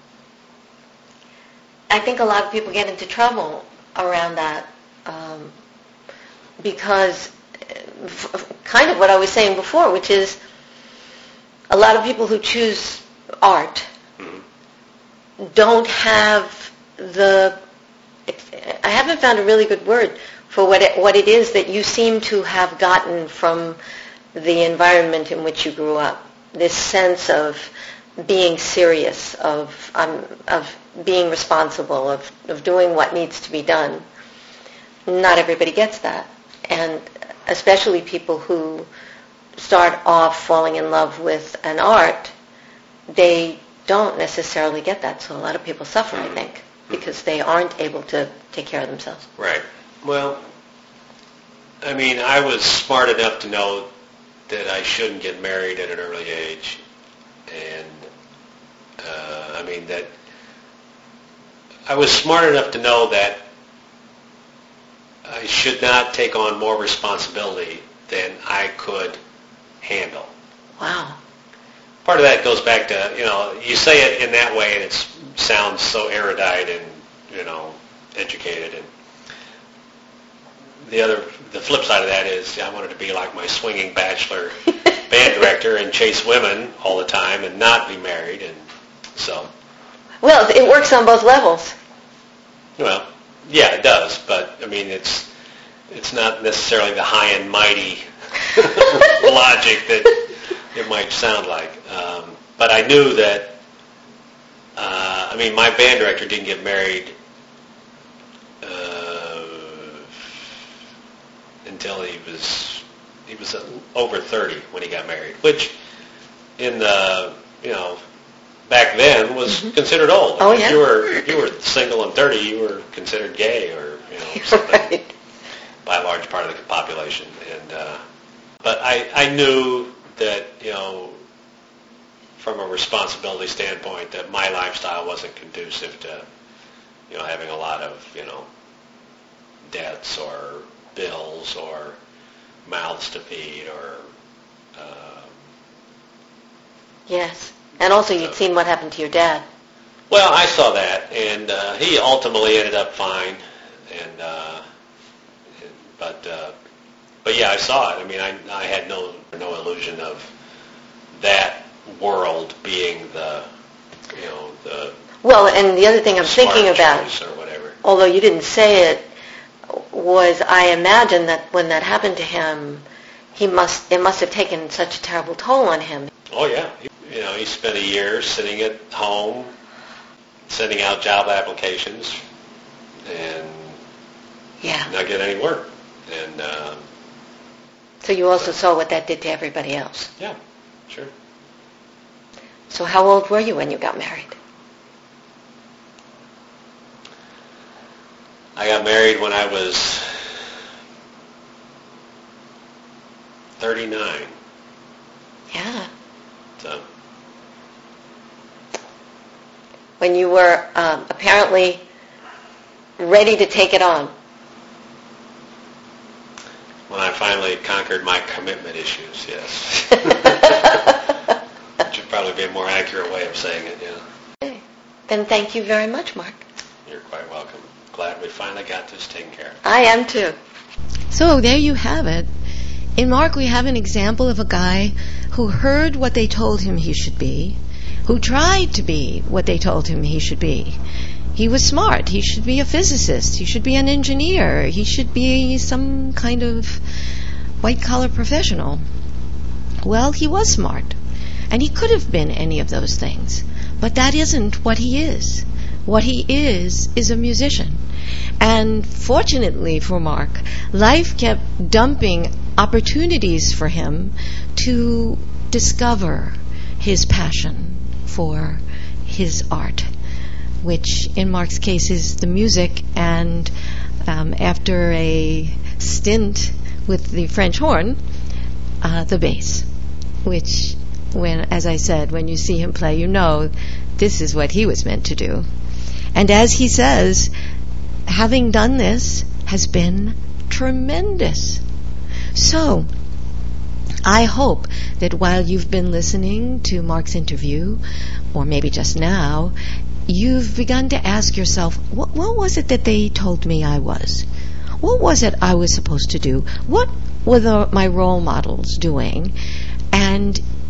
I think a lot of people get into trouble around that um, because f- kind of what I was saying before, which is a lot of people who choose art Mm-hmm. don't have the, I haven't found a really good word for what it, what it is that you seem to have gotten from the environment in which you grew up. This sense of being serious, of um, of being responsible, of, of doing what needs to be done. Not everybody gets that. And especially people who start off falling in love with an art, they don't necessarily get that. So a lot of people suffer, I think, because they aren't able to take care of themselves. Right. Well, I mean, I was smart enough to know that I shouldn't get married at an early age. And, uh, I mean, that I was smart enough to know that I should not take on more responsibility than I could handle. Wow. Part of that goes back to, you know, you say it in that way and it sounds so erudite and, you know, educated. And the other, the flip side of that is I wanted to be like my swinging bachelor band director and chase women all the time and not be married. And so. Well, it works on both levels. Well, yeah, it does. But, I mean, it's it's not necessarily the high and mighty logic that it might sound like. Um, but I knew that, uh, I mean, my band director didn't get married uh, until he was, he was over thirty when he got married, which in the, you know, back then was mm-hmm. considered old. Oh, if yeah. you were, if you were single and thirty, you were considered gay or, you know, something right. by a large part of the population. And, uh, but I, I knew that, you know, from a responsibility standpoint, that my lifestyle wasn't conducive to, you know, having a lot of, you know, debts or bills or mouths to feed or. Uh, yes, and also you'd so. seen what happened to your dad. Well, I saw that, and uh, he ultimately ended up fine, and uh, but. Uh, But yeah, I saw it. I mean, I, I had no no illusion of that world being the, you know, the. Well, and the other thing I'm smart thinking about, choice or whatever. although you didn't say it, was I imagine that when that happened to him, he must it must have taken such a terrible toll on him. Oh yeah, you know, he spent a year sitting at home, sending out job applications, and yeah, not get any work, and. Um, So you also saw what that did to everybody else. Yeah, sure. So how old were you when you got married? I got married when I was thirty-nine. Yeah. So. When you were um, apparently ready to take it on. When I finally conquered my commitment issues, yes. Which would probably be a more accurate way of saying it, yeah. Okay. Then thank you very much, Mark. You're quite welcome. Glad we finally got this taken care of. I am too. So there you have it. In Mark, we have an example of a guy who heard what they told him he should be, who tried to be what they told him he should be. He was smart. He should be a physicist. He should be an engineer. He should be some kind of white-collar professional. Well, he was smart, and he could have been any of those things, but that isn't what he is. What he is is a musician. And fortunately for Mark, life kept dumping opportunities for him to discover his passion for his art, which in Mark's case is the music, and um, after a stint with the French horn, uh, the bass, which, when, as I said, when you see him play, you know this is what he was meant to do. And as he says, having done this has been tremendous. So, I hope that while you've been listening to Mark's interview, or maybe just now, you've begun to ask yourself, what, what was it that they told me I was? What was it I was supposed to do? What were the, my role models doing? And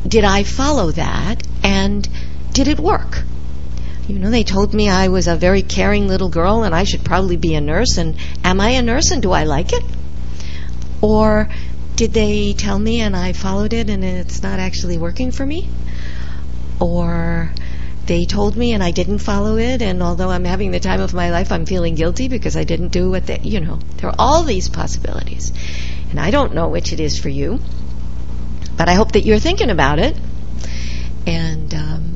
did I follow that, and did it work? You know, they told me I was a very caring little girl and I should probably be a nurse, and am I a nurse and do I like it? Or did they tell me and I followed it and it's not actually working for me? Or they told me and I didn't follow it, and although I'm having the time of my life, I'm feeling guilty because I didn't do what they, you know, there are all these possibilities. And I don't know which it is for you, but I hope that you're thinking about it. And, um,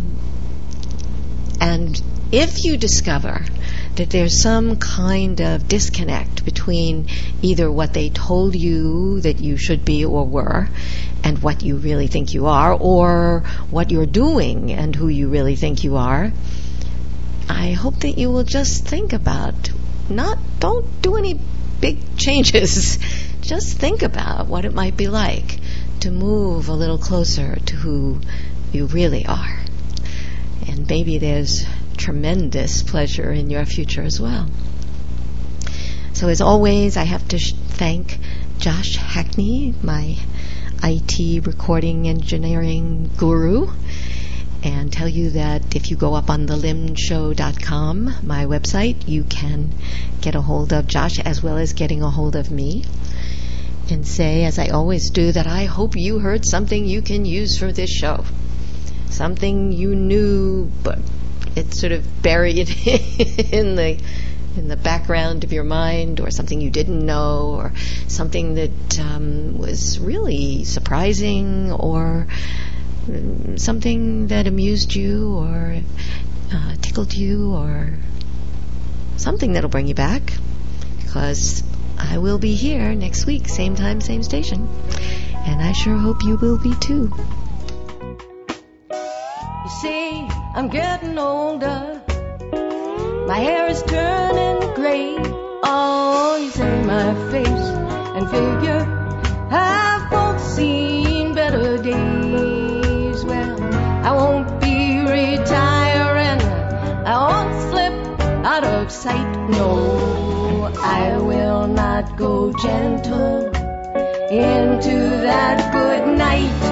and if you discover that there's some kind of disconnect between either what they told you that you should be or were and what you really think you are, or what you're doing and who you really think you are, I hope that you will just think about, not, don't do any big changes, just think about what it might be like to move a little closer to who you really are. And maybe there's tremendous pleasure in your future as well. So as always, I have to sh- thank Josh Hackney, my I T recording engineering guru, and tell you that if you go up on the lim show dot com, my website, you can get a hold of Josh as well as getting a hold of me, and say, as I always do, that I hope you heard something you can use for this show. Something you knew, but it's sort of buried in the in the background of your mind, or something you didn't know, or something that um, was really surprising, or um, something that amused you, or uh, tickled you, or something that'll bring you back, because I will be here next week, same time, same station, and I sure hope you will be too. You see, I'm getting older. My hair is turning gray. Oh, you see my face and figure have both seen better days. Well, I won't be retiring. I won't slip out of sight. No, I will not go gentle into that good night.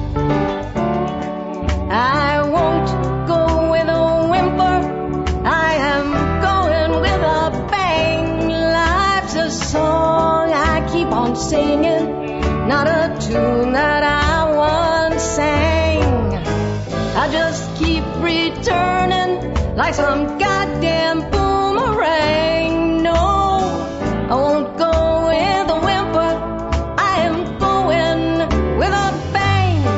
I won't go with a whimper. I am going with a bang. Life's a song I keep on singing, not a tune that I once sang. I just keep returning like some goddamn boomerang. No, I won't go with a whimper. I am going with a bang.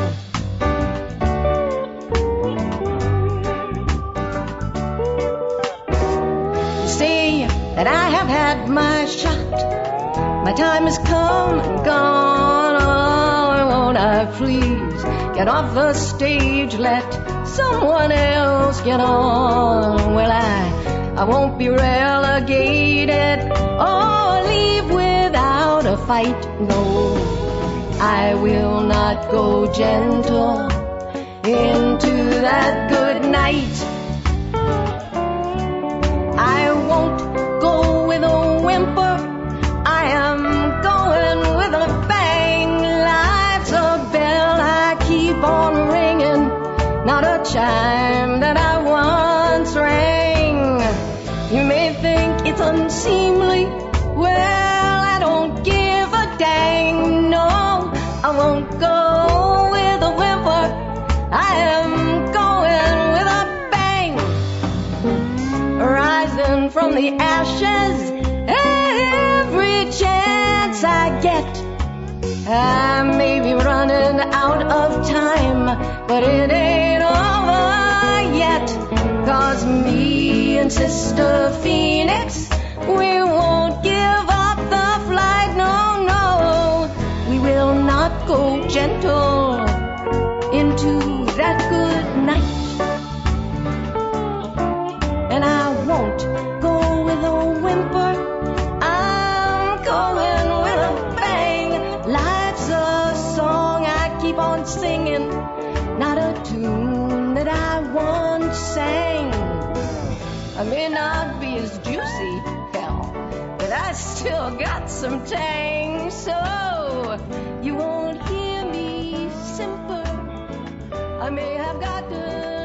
That I have had my shot. My time has come and gone. Oh, won't I please get off the stage, let someone else get on? Well, I, I won't be relegated or leave without a fight. No, I will not go gentle into that good night. I won't go with a whimper. I am going with a bang. Life's a bell I keep on ringing, not a chime that I once rang. You may think it's unseemly. Well, I don't give a dang. No, I won't go with a whimper. I am going with a bang. Rising from the ashes every chance I get. I may be running out of time, but it ain't over yet. Cause me and Sister Phoenix, we won't give up the flight. No, no, we will not go gentle into that good night. And I won't go with a whimper. I'm going with a bang. Life's a song I keep on singing, not a tune that I once sang. I may not be as juicy, hell, but I still got some tang. So you won't hear me simper I may have gotten